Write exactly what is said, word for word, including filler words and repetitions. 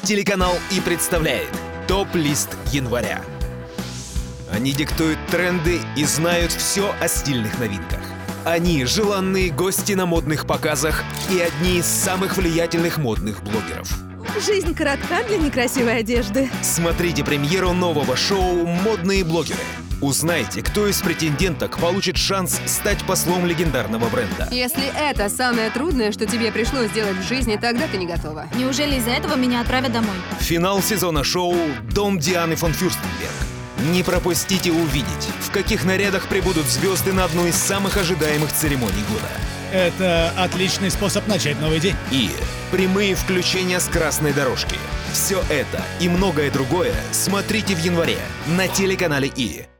Телеканал И представляет ТОП-лист января. Они диктуют тренды и знают все о стильных новинках. Они желанные гости на модных показах и одни из самых влиятельных модных блогеров. Жизнь коротка для некрасивой одежды. Смотрите премьеру нового шоу «Модные блогеры». Узнайте, кто из претенденток получит шанс стать послом легендарного бренда. Если это самое трудное, что тебе пришлось сделать в жизни, тогда ты не готова. Неужели из-за этого меня отправят домой? Финал сезона шоу «Дом Дианы фон Фюрстенберг». Не пропустите увидеть, в каких нарядах прибудут звезды на одну из самых ожидаемых церемоний года. Это отличный способ начать новый день. И прямые включения с красной дорожки. Все это и многое другое смотрите в январе на телеканале И.